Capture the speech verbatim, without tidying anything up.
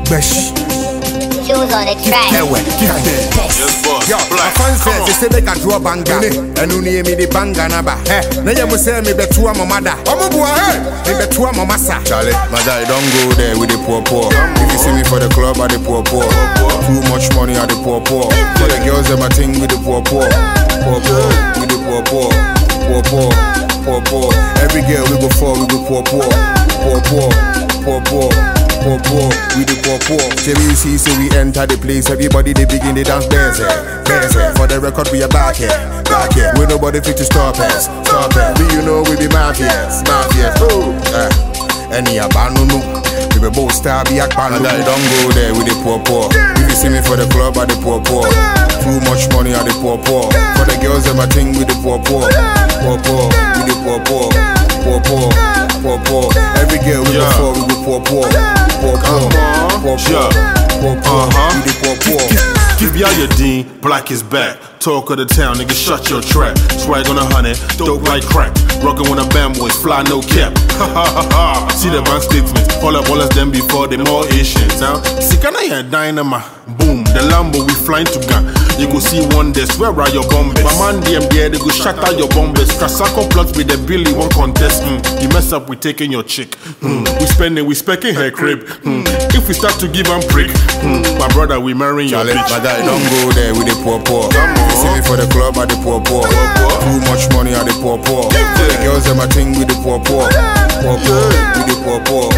Besh. Choose on the track. Hey, wait. Yes, boss. Yo, my fans say they say make a draw banga. And you need me the banga naba. Hey, now you must say me betua my mother. Omo boy, hey, me betua my massa. Charlie, my guy, don't go there with the poor poor. If you see me for the club, I the poor poor. Too much money, I the poor poor. For the girls, them I think with the poor poor. Poor poor, with the poor poor. Poor poor, poor poor. Every girl we go for, we go poor poor. Poor poor, poor poor. Poor poor, we the poor poor. J B C say we enter the place, everybody they begin they dance dance dance. For the record we are back here, back here. We nobody fit to stop us, stop us. Do you know we be mafias, mafias? Oh, uh, any abandon, we be both star be a pan. I don't go there with the poor poor. If you see me for the club, I the poor poor. Too much money, I the poor poor. For the girls, them I think with the poor poor, poor poor, with the poor poor, poor poor, poor poor. Every girl we go for, we go poor poor. Poor poor, poor poor, poor poor, we the poor poor. Give ya your dean, black is back. Talk of the town, nigga, shut your trap. Swag on a hundred, dope like crack. Rockin' when a band boys fly, no cap. Ha ha ha ha. See the bank statements, all up all us them before they more Asians. Now, see, can I hear dynamite? Boom, the Lambo we flying to gun. You go see wonders, where are your bombers? My man, them there, they go shatter your bombers. Kasako plots with the Billy, one contest. Mm. You mess up, we taking your chick. Mm. We spending, we specking her crib. Mm. If we start to give them prick, mm. my brother, we marrying your bitch. My guy, don't go there with the poor poor. You see me for the club, I the poor poor. Too much money, I the poor poor. For the girls, them I think with the poor poor. Poor poor, with the poor poor.